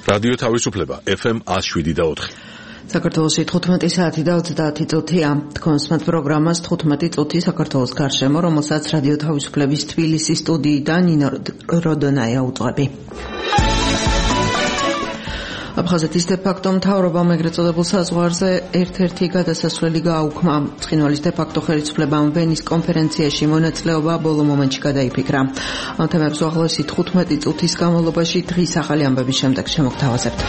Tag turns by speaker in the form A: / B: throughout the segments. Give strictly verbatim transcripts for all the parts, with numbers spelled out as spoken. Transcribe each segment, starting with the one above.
A: რადიო თავისუფლება ეფ ემ one oh seven და four.
B: საქართველოში თხუთმეტი საათი და ოცდაათი წუთია. თქვენსმათ პროგრამას თხუთმეტი წუთი საქართველოს გარშემო, რომელსაც რადიო თავისუფლების თბილისის სტუდიიდან ნინო როდონაია უძღვები. აფხაზეთის დე-ფაქტო მთავრობამ ეგრეთ წოდებულ საზღვარზე ერთ-ერთი გადასასვლელი გააუქმა. ცხინვალის დე-ფაქტო ხელისუფლებამ ვენის კონფერენციაში მონაწილეობა ბოლო მომენტში გადაიფიქრა. ამ თემებს უახლოესი თხუთმეტი წუთის განმავლობაში დღის ახალი ამბების შემდეგ შემოგთავაზებთ.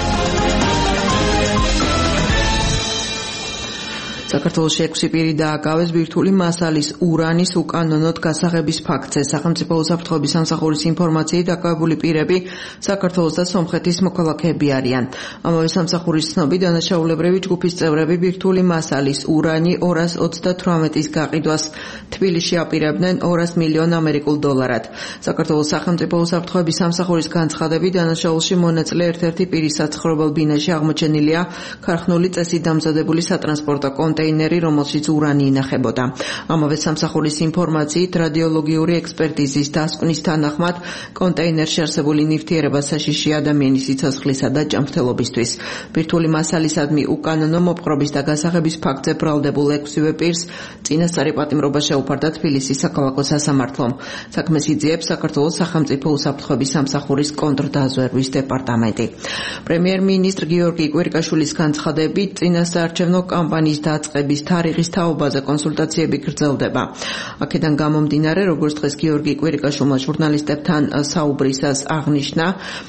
B: საქართველოში ექვსი პირი დააკავეს ბირთვული მასალის ურანის უკანონოდ გასაღების ფაქტზე. სახელმწიფო უსაფრთხოების სამსახურის ინფორმაციით დაკავებული პირები საქართველოს და სომხეთის მოქალაქეები არიან. ამავე სამსახურის ცნობით დანაშაულებრივი ჯგუფის წევრები ბირთვული მასალის ურანი ორას ოცდათვრამეტის გაყიდვას თბილისში აპირებდნენ ორას მილიონ ამერიკულ დოლარად. საქართველოს სახელმწიფო უსაფრთხოების სამსახურის განცხადებით დანაშაულში მონაწილე ერთ-ერთი პირის საცხოვრებელ ბინაში აღმოჩენილია ქარხნული წესით დამზადებული სატრანსპორტო კონტეინერი, რომელშიც ურანი ინახებოდა. ამავე სამსახურის ინფორმაციით რადიოლოგიური ექსპერტიზის დასკვნის თანახმად კონტეინერში არსებული ნივთიერება საშიში ადამიანის სიცოცხლისა და ჯანმრთელობისთვის. ბირთვული მასალისადმი უკანონო მოპყრობის და გასაღების ფაქტზე ბრალდებულ ექვსივე პირს წინასწარი პატიმრობა შეუფარდა თბილისის საქალაქო სასამართლომ. საქმეს იძიებს საქართველოს სახელმწიფო უსაფრთხოების სამსახურის კონტრდაზვერვის დეპარტამენტი. პრემიერ-მინისტრ გიორგი კვირიკაშვილის განცხადებით წინასაარჩევნო კამპანიის დაწყების თარიღის თაობაზე კონსულტაციები გრძელდება. აქედან გამომდინარე, როგორც დღეს გიორგი კვირიკაშვილმა ჟურნალისტებთან საუბრისას აღნიშნა,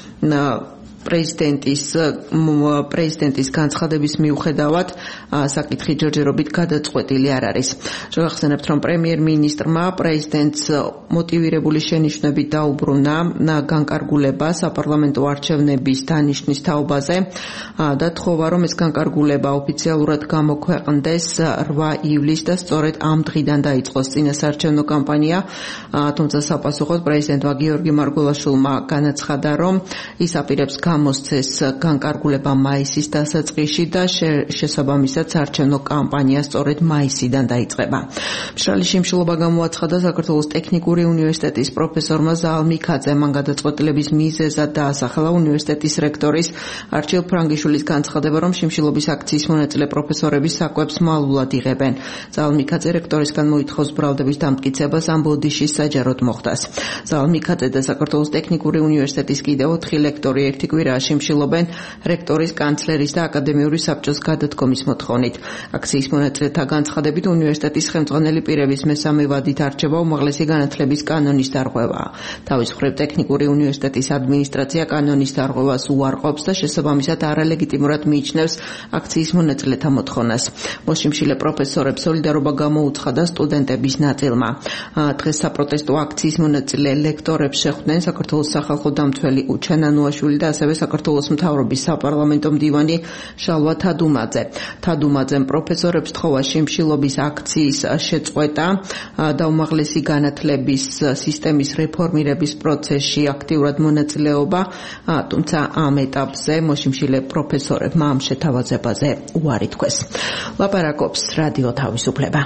B: პრეზიდენტის პრეზიდენტის განცხადების მიუხედავად საკითხი ჯერჯერობით გადაწყვეტილი არ არის. შევახსენებთ, რომ პრემიერ-მინისტრმა პრეზიდენტს მოტივირებული შენიშვნებით დაუბრუნა განკარგულება საპარლამენტო არჩევნების დანიშნვის თაობაზე და თხოვა, რომ ეს განკარგულება ოფიციალურად გამოქვეყნდეს რვა ივლისს და სწორედ ამ დღიდან დაიწყოს წინასაარჩევნო კამპანია. თუმცა საპასუხოდ პრეზიდენტმა გიორგი მარგველაშვილმა განაცხადა, რომ ის აპირებს გამოსცეს განკარგულება მაისის დასაწყისში და შესაბამისად საარჩევნო კამპანია სწორედ მაისიდან დაიწყება. მშრალი შიმშილობა გამოაცხადა საქართველოს ტექნიკური უნივერსიტეტის პროფესორმა ზაალ მიქაძემ. მან გადაწყვეტილების მიზეზად დაასახელა უნივერსიტეტის რექტორის არჩილ ფრანგიშვილის განცხადება, რომ შიმშილობის აქციის მონაწილე პროფესორები საკვებს მალულად იღებენ. ზაალ მიქაძე რექტორისგან მოითხოვს ბრალდების დამტკიცებას ამ ბოდიშის საჯაროდ მოხდას. ზაალ მიქაძე და საქართველოს ტექნიკური უნივერსიტეტის კიდევ ოთხი ლექტორი ერთი კვირაა შიმშილობენ რექტორის, კანცლერის და აკადემიური საბჭოს გადადგომის მოთხოვნით. აქციის მონაწილეთა განცხადებით უნივერსიტეტის ხელმძღვანელი პირების მესამე ვადით არჩევა უმაღლესი განათლების კანონის დარღვევაა. თავის მხრივ ტექნიკური უნივერსიტეტის ადმინისტრაცია კანონის დარღვევას უარყოფს და შესაბამისად არალეგიტიმურად მიიჩნევს აქციის მონაწილეთა მოთხოვნას. მოსიმშილე პროფესორებს სოლიდარობა გამოუცხადა სტუდენტების ნაწილმა. დღეს საპროტესტო აქციის მონაწილე ლექტორებს შეხვდნენ საქართველოს სახალხო დამცველი უჩან ანუაშვილი და ასევე საქართველოს მთავრობის საპარლამენტო მდივანი შალვა თადუმაძე. თადუმაძემ პროფესორებს თხოვა შიმშილობის აქციის შეწყვეტა და უმაღლესი განათლების სისტემის რეფორმირების პროცესში აქტიურად მონაწილეობა, თუმცა ამ ეტაპზე მოსიმშილე პროფესორებმა ამ შეთავაზებაზე უარი თქვეს. ლაპარაკობს რადიო თავისუფლება.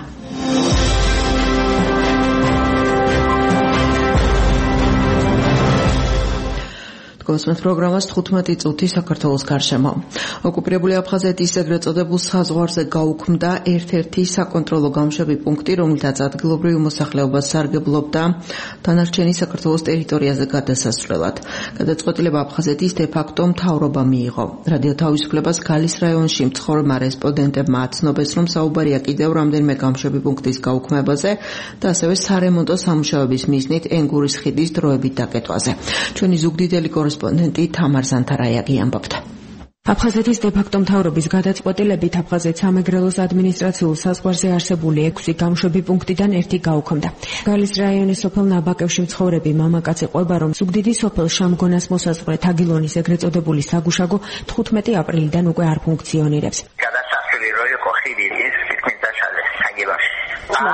B: კონსმეთ პროგრამას თხუთმეტი წუთი საქართველოს გარშემო. ოკუპირებული აფხაზეთის ეგრეთ წოდებულ საზღვარზე გაუქმდა ერთ-ერთი საკონტროლო გამშვები პუნქტი, რომელთაც ადგილობრივი მოსახლეობას სარგებლობდა დანარჩენი საქართველოს ტერიტორიაზე გადასასვლელად. გადაწყვეტილება აფხაზეთის დე-ფაქტო მთავრობა მიიღო. რადიო თავისუფლებას გალის რაიონში მცხოვრებმა რესპონდენტებმა აცნობეს, რომ საუბარია კიდევ რამდენიმე გამშვები პუნქტის გაუქმებაზე და ასევე სარემონტო სამუშაოების მიზნით ენგურის ხიდის დროებით დაკეტვაზე. ჩვენი ზუგდიდელი კორესპონდენტი თამარ ზანთარაიაგი ამბობდა.
C: აფხაზეთის დე-ფაქტო მთავრობის გადაწყვეტილებით აფხაზეთის სამეგრელოს ადმინისტრაციულ საზღვარზე არსებული ექვსი გამშვები პუნქტიდან ერთი გაუქმდა. გალის რაიონის სოფელ ნაბაკევში მცხოვრები მამაკაცი ყვება, რომ ზუგდიდი სოფელ შამგონას მოსაზღვრე თაგილონის ეგრეთ წოდებული საგუშაგო თხუთმეტი აპრილიდან უკვე არ ფუნქციონირებს.
D: გადასასვლელი რო იყო ხიდი ის თითქმის დაშალეს თაგილონში. ახლა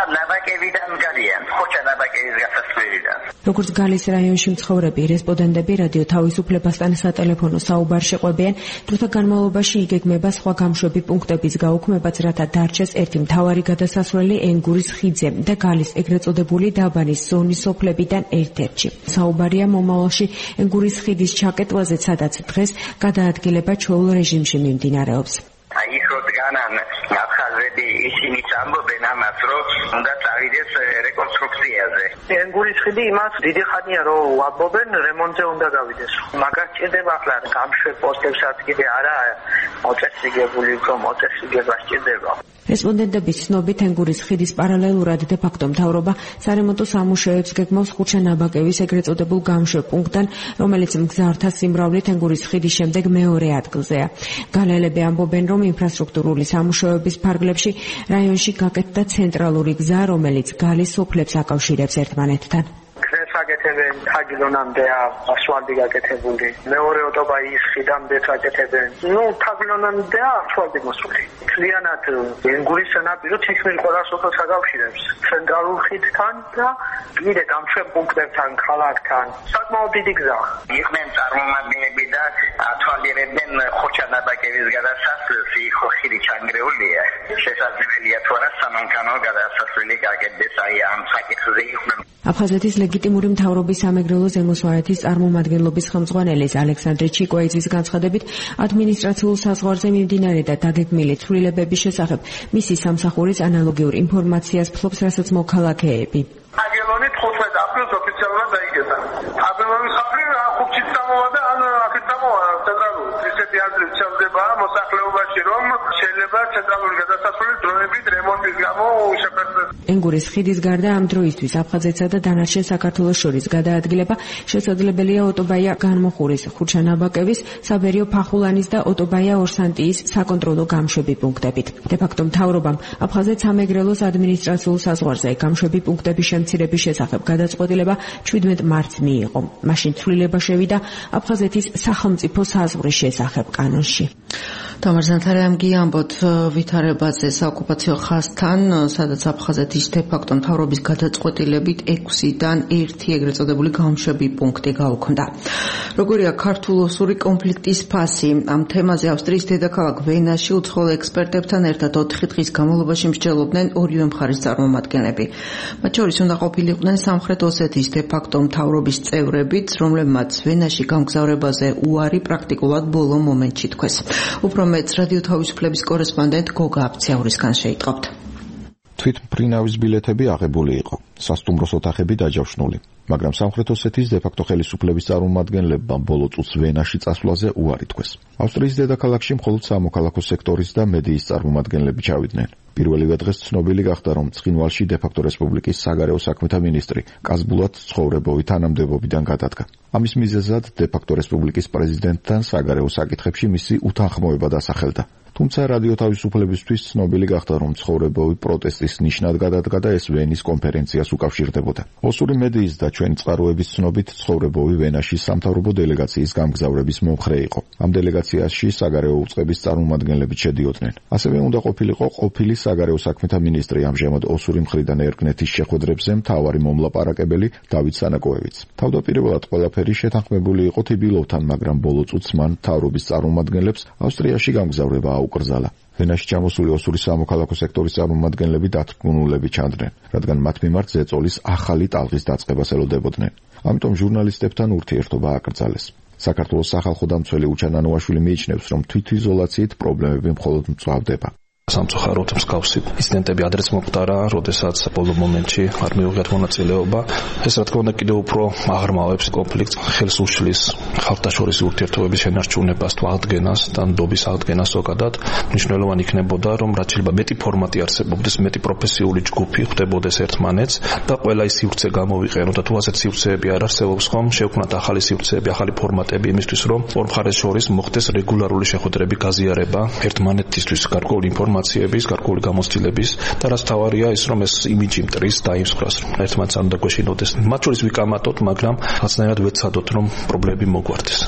D: ნაბაკებიდან გადიან, ხოჭა ნაბაკების გასასვლელიდან.
C: როგორც გალის რაიონში მცხოვრები რესპონდენტები რადიო თავისუფლებასთან სატელეფონო საუბარ შეყვებიან, დროთა განმავლობაში იგეგმება სხვა გამშვები პუნქტების გაუქმებაც, რათა დარჩეს ერთი მთავარი გადასასვლელი ენგურის ხიდზე და გალის ეგრეთ წოდებული დაბანის ზონის სოფლებიდან ერთ-ერთში. საუბარია მომავალში ენგურის ხიდის ჩაკეტვაზე, სადაც დღეს გადაადგილება ჩვეულ რეჟიმში მიმდინარეობს.
D: აი ხოთგანან ნახაზები ისინი ამბობენ ამას, რომ უნდა წავიდეს რეკონსტრუქციაზე.
E: ენგურის ხიდი იმას დიდი ხანია რომ ვამბობენ რემონტზე უნდა გავიდეს. მაგას ჭირდება ახლა გამშვებ პოსტებსაც კიდე არა მოწესრიგებული, რომ მოწესრიგება სჭირდება.
C: რესპონდენტების ცნობით ენგურის ხიდის პარალელურად დე ფაქტო მთავრობა სარემონტო სამუშაოებს გეგმავს ხუჩა-ნაბაკევის ეგრეთ წოდებულ გამშვებ პუნქტთან, რომელიც მგზავრთა სიმრავლით ენგურის ხიდის შემდეგ მეორე ადგილზეა. განელები ამბობენ, რომ ინფრასტრუქტურული სამუშაოების ფარგლებში რაიონში გაკეთდა ცენტრალური გზა, რომელიც გალის სოფლებს აკავშირებს ერთმანეთთან.
E: გაკეთებენ თაგილონამდე ასფალტი გაკეთებული, მეორე ოტობაის ხიდამდე გაკეთებენ. ნუ თაგილონამდე ასფალტი მოსული. ძალიანად ენგურის სანაპირო თითქმის ყველა სოფელს აკავშირებს ცენტრალურ ხიდთან და კიდე გამშვებ პუნქტებთან, ქალაქთან. საკმაოდ დიდი გზა.
D: იყვნენ წარმომადგენლები და ათვალიერებდნენ ხოჩა-ნაბაკევის გადასასვლელს, იქ ხიდი ჩანგრეულია. შესაძლებელია თუ არა სამანქანო გადასასვლელი გაკეთდეს აი ამ საკითხზე იყვნენ.
C: აფხაზეთის ლეგიტიმური მთავრობის სამეგრელო ზემოსვანეთის წარმომადგენლობის ხელმძღვანელის ალექსანდრე ჩიკოიძის განცხადებით, ადმინისტრაციულ საზღვარზე მიმდინარე და დაგეგმილი ცვლილებების შესახებ მისი სამსახურის ანალოგიურ ინფორმაციას ფლობს, რასაც მოქალაქეები.
E: აგელონი თხუთმეტ აპრილს ოფიციალურად დაიგეთა. აბელონის აპრილ ხუთშიც წამოვა და ან აქეთ წამოვა ცენტრალური. ისეთი აზრი ჩავდება მოსახლეობაში, რომ შეიძლება ცენტრალური გადასასვლელი დროებით რემონტის გამო შეფერდეს. ენგურის ხიდის გარდა ამ დროისთვის აფხაზეთსა და დანარჩენ საქართველოს შორის გადაადგილება შესაძლებელია ოტობაია განმოხურის, ხუჩა-ნაბაკევის, საბერიო ფახულანის და ოტობაია ორსანტიის საკონტროლო გამშვები პუნქტებით. დე ფაქტო მთავრობამ აფხაზეთ სამეგრელოს ადმინისტრაციულ საზღვარზე გამშვები პუნქტების შემცირების შესახებ გადაწყვეტილება ჩვიდმეტ მარტს მიიღო. მაშინ ცვლილება შევიდა აფხაზეთის სახელმწიფო საზღვრის შესახებ კანონში.
B: თამარ ზანთარამ გიამბოთ ვითარებაზე საოკუპაციო ხაზთან, სადაც აფხაზეთის დე ფაქტო მთავრობის გადაწყვეტილებით ექვსიდან ერთი ეგრეთ წოდებული გამშვები პუნქტი გაუქმდა. როგორია ქართულ-ოსური კონფლიქტის ფასი? ამ თემაზე ავსტრიის დედაქალაქ ვენაში უცხოელ ექსპერტებთან ერთად ოთხი დღის განმავლობაში მსჯელობდნენ ორივე მხარის წარმომადგენლები. მათ შორის უნდა ყოფილიყვნენ სამხრეთ ოსეთის დე ფაქტო მთავრობის წევრებიც, რომლებმაც ვენაში გამგზავრებაზე უარი პრაქტიკულად ბოლო მომენტში თქვეს. უფრო მეც რადიო თავისუფლების კორესპონდენტ გოგა აფციაურისგან შეიტყობთ.
F: თვითმფრინავის ბილეთები აღებული იყო, სასტუმროს ოთახები დაჯავშნული, მაგრამ სამხრეთ ოსეთის დე ფაქტო ხელისუფლების წარმომადგენლებმა ბოლო წუთს ვენაში წასვლაზე უარი თქვეს. ავსტრიის დედაქალაქში მხოლოდ სამოქალაქო სექტორის და მედიის წარმომადგენლები ჩავიდნენ. პირველივე დღეს ცნობილი გახდა, რომ ცხინვალში დე ფაქტო რესპუბლიკის საგარეო საქმეთა მინისტრი კაზბულად ცხოვრებოვი თანამდებობიდან გადადგა. ამის მიზეზად დე ფაქტო რესპუბლიკის პრეზიდენტთან საგარეო საკითხებში მისი უთანხმოება დასახელდა. თუმცა რადიო თავისუფლებისთვის ცნობილი გახდა, რომ ცხოვრებოვი პროტესტის ნიშნად გადადგა და ეს ვენის კონფერენციას უკავშირდებოდა. ოსური მედიის და ჩვენი წყაროების ცნობით ცხოვრებოვი ვენაში სამთავრობო დელეგაციის გამგზავრების მომხრე იყო. ამ დელეგაციაში საგარეო უწყების წარმომადგენლები შედიოდნენ. ასევე უნდა ყოფილიყო ყოფილი საგარეო საქმეთა მინისტრი, ამჟამად ოსური მხრიდან ერგნეთის შეხვედრებზე მთავარი მომლაპარაკებელი დავით სანაკოევიც. თავდაპირველად ყველაფერი შეთანხმებული იყო თიბილოვთან, მაგრამ ბოლო წუთს მან მთავრობის წარმომადგენლებს ავსტრიაში გამგზავრება აუკრძალა. ვენაში ჩამოსული ოსური სამოქალაქო სექტორის წარმომადგენლები დათრგუნულები ჩანდნენ, რადგან მათ მიმართ ზეწოლის ახალი ტალღის დაწყებას ელოდებოდნენ. ამიტომ ჟურნალისტებთან ურთიერთობა აკრძალეს. საქართველოს სახალხო დამცველი უჩან ანუაშვილი მიიჩნევს, რომ თვითიზოლაციით პრობლემები მხოლოდ მწვავდება.
G: სამწუხაროდ მსგავსი ინციდენტები ადრეც მოხდა, როდესაც ბოლო მომენტში არ მიუღიათ მონაწილეობა. ეს რა თქმა უნდა კიდევ უფრო აღრმავებს კონფლიქტს, ხელს უშლის ხალხთაშორისი ურთიერთობების შენარჩუნებას, თვალდგენას და ნდობის აღდგენას ზოგადად. მნიშვნელოვანი იქნებოდა, რომ რაც შეიძლება მეტი ფორმატი არსებობდეს, მეტი პროფესიული ჯგუფი ხვდებოდეს ერთმანეთს და ყველა ის სივრცე გამოვიყენოთ და თუ ასეთ სივრცეები არ არსებობს ხომ, შევქმნათ ახალი სივრცეები, ახალი ფორმატები იმისთვის, რომ ორ მხარეს შორის მოხდეს რეგულარული შეხვედრები, გაზიარება ერთმანეთისთვის გარკვეული ინფორმაციების, გარკვეული გამოცდილების და რაც თავარია ის, რომ ეს იმიჯი მტრის და იმსხვრას, რომ ერთმანეთს არ უნდა გვეშინოდეს. მათ შორის ვიკამათოთ, მაგრამ რაღაცნაირად ვეცადოთ, რომ პრობლემები მოგვარდეს.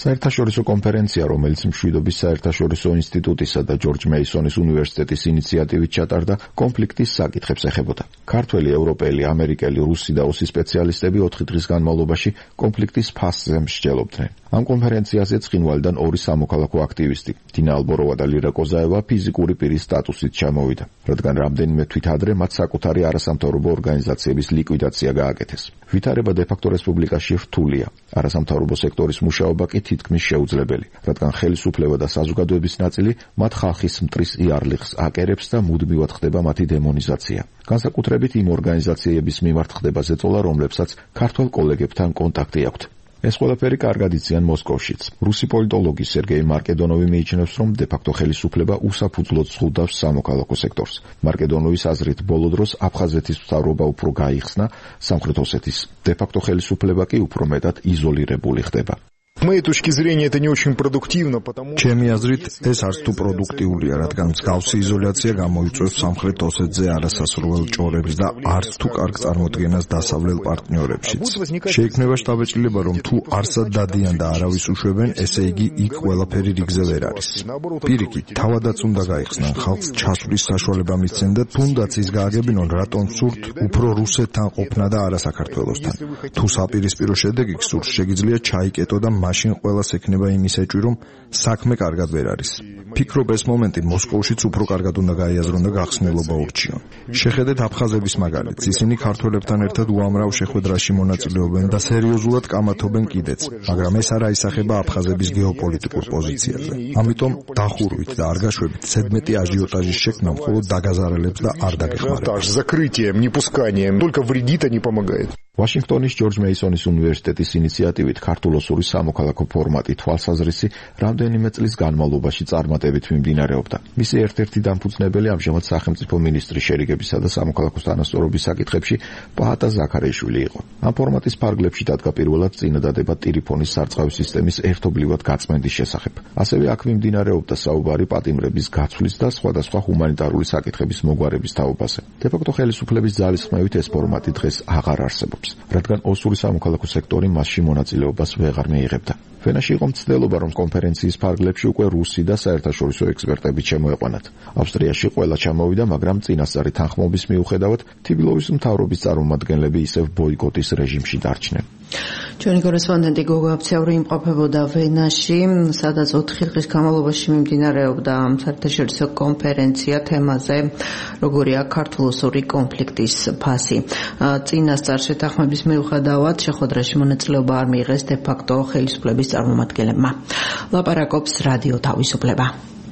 F: საერთაშორისო კონფერენცია, რომელიც მშვიდობის საერთაშორისო ინსტიტუტისა და ჯორჯ მეისონის უნივერსიტეტის ინიციატივით ჩატარდა, კონფლიქტის საკითხებს ეხებოდა. ქართველი, ევროპელი, ამერიკელი, რუსი და ოსი სპეციალისტები ოთხი დღის განმავლობაში კონფლიქტის ფასზე მსჯელობდნენ. ამ კონფერენციაზე ცხინვალიდან ორი სამოქალაქო აქტივისტი, დინა ალბოროვა და ლირა კოზაევა ფიზიკური პირის სტატუსით ჩამოვიდა, რადგან რამდენიმე თვით ადრე მათ საკუთარი არასამთავრობო ორგანიზაციების ლიკვიდაცია გააკეთეს. ვითარება დე-ფაქტო რესპუბლიკაში რთულია. არასამთავრობო სექტორის მუშაობა კი თითქმის შეუძლებელი, რადგან ხელისუფლება და საზოგადოების ნაწილი მათ ხალხის მტრის იარლიხს აკერებს და მუდმივად ხდება მათი დემონიზაცია. განსაკუთრებით იმ ორგანიზაციების მიმართ ხდება ზეწოლა, რომლებსაც ქართველ კოლეგებთან კონტაქტი აქვთ. ეს ყველაფერი კარგად იციან მოსკოვშიც. რუსი პოლიტოლოგი სერგეი მარკედონოვი მიიჩნევს, რომ დე-ფაქტო ხელისუფლება უსაფუძვლოდ ზღუდავს სამოქალაქო სექტორს. მარკედონოვის აზრით, ბოლო დროს აფხაზეთის მთავრობა უფრო გაიხსნა, სამხრეთ ოსეთის დე-ფაქტო ხელისუფლება კი უფრო მეტად იზოლირებული ხდება.
H: Моей точки зрения, это не очень продуктивно, потому что
I: ჩემი აზრით ეს არც თუ პროდუქტიულია, რადგან მსგავსი იზოლაცია გამოიწვევს სამხრეთ ოსეთზე არასასურველ ჭორებს და არც თუ კარგ წარმოდგენას დასავლელ პარტნიორებშიც. შეიქმნება შთაბეჭდილება, რომ თუ არსად დადიან და არავის უშვებენ, ესე იგი იქ ყველაფერი რიგზე ვერ არის. პირიქით, თავადაც უნდა გაიხსნან, ხალხს ჩასვლის საშუალება მისცენ და თუნდაც ის გააგებინონ, რატომ სურთ უფრო რუსეთთან ყოფნა და არა საქართველოსთან. თუ საპირისპირო შედეგი გსურს, შეგიძლია ჩაიკეტო და მაშინ ყველას ექნება იმის ეჭვი, რომ საქმე კარგად ვერ არის. ფიქრობ, ეს მომენტი მოსკოვშიც უფრო კარგად უნდა გაიაზრონ და გახსნილობა ურჩიონ. შეხედეთ აფხაზების მაგალითს. ისინი ქართველებთან ერთად უამრავ შეხვედრაში მონაწილეობენ და სერიოზულად კამათობენ კიდეც, მაგრამ ეს არ აისახება აფხაზების გეოპოლიტიკურ პოზიციაზე. ამიტომ დახურვით და არ გაშვებით ზედმეტი აჟიოტაჟის შექმნა მხოლოდ დაგაზარალებს და არ დაგეხმარება.
H: закрытием, непусканием только вредит, а не помогает.
F: ვაშინგტონის ჯორჯ მეისონის უნივერსიტეტის ინიციატივით ქართულ-ოსური სამოქალაქო ფორმატი თვალსაზრისი რამდენიმე წლის განმავლობაში წარმატებით მიმდინარეობდა. მისი ერთ-ერთი დამფუძნებელი ამჟამად სახელმწიფო მინისტრი შერიგებისა და სამოქალაქო თანასწორობის საკითხებში პაატა ზაქარეიშვილი იყო. ამ ფორმატის ფარგლებში დადგა პირველად წინადადება ტელეფონის სარწყავი სისტემის ერთობლივად გაწმენდის შესახებ. ასევე აქ მიმდინარეობდა საუბარი პატიმრების გაცვლის და სხვადასხვა ჰუმანიტარული საკითხების მოგვარების თაობაზე. დე-ფაქტო ხელისუფლების ძალისხმევით ეს ფორმატი დღეს აღარ არსებობს, რადგან ოსური სამოქალაქო სექტორი მასში მონაწილეობას ვეღარ მიიღებდა. ფენაში იყო მცდელობა, რომ კონფერენციის ფარგლებში უკვე რუსი და საერთაშორისო ექსპერტები შემოეყვანათ. ავსტრიაში ყველა ჩამოვიდა, მაგრამ წინასწარი თანხმობის მიუხედავად თბილისის მთავრობის წარმომადგენლები ისევ ბოიკოტის რეჟიმში დარჩნენ.
B: ჩვენი კორესპონდენტი გოგო აფციური იმყოფებოდა ვენაში, სადაც ოთხი დღის განმავლობაში მიმდინარეობდა საერთაშორისო კონფერენცია თემაზე, როგორია ქართულ-ოსური კონფლიქტის ფასი. წინასწარ შეთანხმების მიუხედავად შეხვედრაში მონაწილეობა არ მიიღეს დე-ფაქტო ხელისუფლების წარმომადგენლებმა. ლაპარაკობს რადიო თავისუფლება.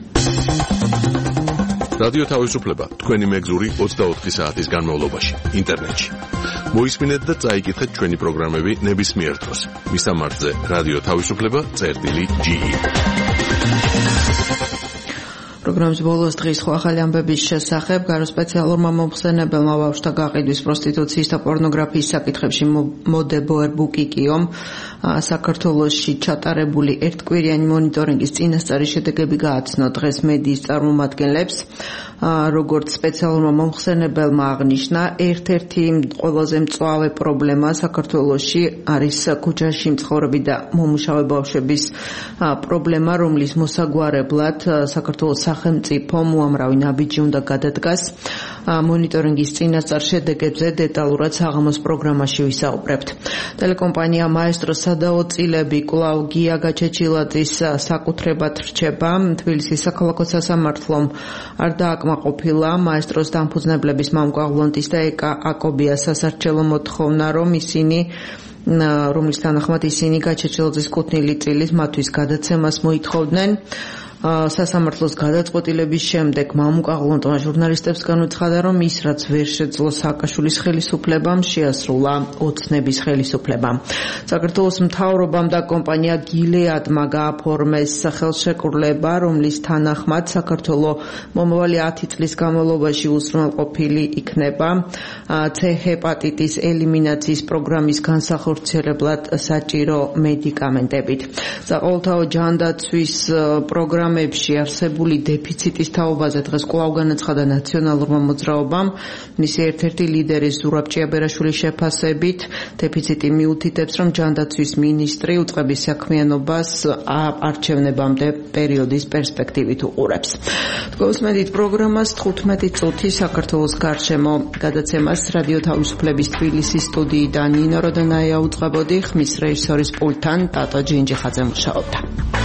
A: რადიო თავისუფლება თქვენი მეგზური ოცდაოთხი საათის განმავლობაში ინტერნეტში. მოისმინეთ და წაიკითხეთ ჩვენი პროგრამები ნებისმიერ დროს. მისამართზე რადიო თავისუფლება წერტილი ჯი.
B: პროგრამის ბოლოს დღის სხვა ახალი ამბების შესახებ გარო სპეციალურმა მომხსენებელმა ბავშვთა გაყიდვის, პროსტიტუციის და პორნოგრაფიის საკითხებში მოდებოერ ბუკიკიომ საქართველოში ჩატარებული ერთკვირიანი მონიტორინგის წინასწარი შედეგები გააცნო დღეს მედიის წარმომადგენლებს. როგორც სპეციალურმა მომხსენებელმა აღნიშნა, ერთ-ერთი ყველაზე მწვავე პრობლემა საქართველოში არის ქუჩაში მცხოვრები და მომუშავე ბავშვების პრობლემა, რომლის მოსაგვარებლად საქართველოს სახელმწიფომ უამრავი ნაბიჯი უნდა გადადგას. მონიტორინგის წინასწარ შედეგებზე დეტალურად საღამოს პროგრამაში ვისაუბრებთ. ტელეკომპანია მაესტროს სადაო წილები კვლავ გია გაჩეჩილაძის საკუთრებად რჩება. თბილისის საქალაქო სასამართლომ არ დააკმაყოფილა მაესტროს დამფუძნებლების მამუკა ღლონტის და ეკა აკობიას სასარჩელო მოთხოვნა, რომ ისინი რომლის თანახმად ისინი გაჩეჩილაძის კუთვნილი წილის მათთვის გადაცემას მოითხოვდნენ. სასამართლოს გადაწყვეტილების შემდეგ მამუკა ღლონტმა ჟურნალისტებს განუცხადა, რომ ის რაც ვერ შეძლო სააკაშვილის ხელისუფლებამ, შეასრულა ოცნების ხელისუფლებამ. საქართველოს მთავრობამ და კომპანია გილეადმა გააფორმეს ხელშეკრულება, რომლის თანახმად საქართველოს მომავალი ათი წლის განმავლობაში უზრუნველყოფილი იქნება C ჰეპატიტის ელიმინაციის პროგრამის განსახორციელებლად საჭირო მედიკამენტებით. საყოველთაო ჯანდაცვის პროგრამა პროგრამებში არსებული დეფიციტის თაობაზე დღეს კვლავ განაცხადა ნაციონალურმა მოძრაობამ. მისი ერთ-ერთი ლიდერი ზურაბ ჭიაბერაშვილის შეფასებით დეფიციტი მიუთითებს, რომ ჯანდაცვის მინისტრი უწყების საქმიანობას არჩევნებამდე პერიოდის პერსპექტივით უყურებს. თქვენს პროგრამას თხუთმეტი წუთი საქართველოს გარშემო გადაცემას რადიო თავისუფლების თბილისის სტუდიიდან ნინო როდონაია უწყებოდი, ხმის რეჟისორის პულტთან ტატო ჯინჯიხაძე მუშაობდა.